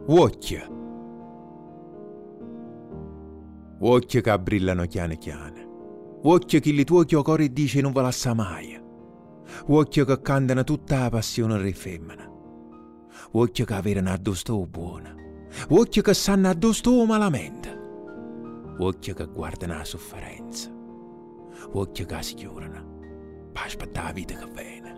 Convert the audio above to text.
Occhia. Occhia che brillano chiane chiane. Occhia che li tuoi cuore dice non ve la sa mai. Occhia che cantano tutta la passione delle femmine. Occhia che avevano addosso buona. Occhia che sanno addosso malamente. Occhia che guardano la sofferenza. Occhia che si chiudono per aspettare la vita che viene.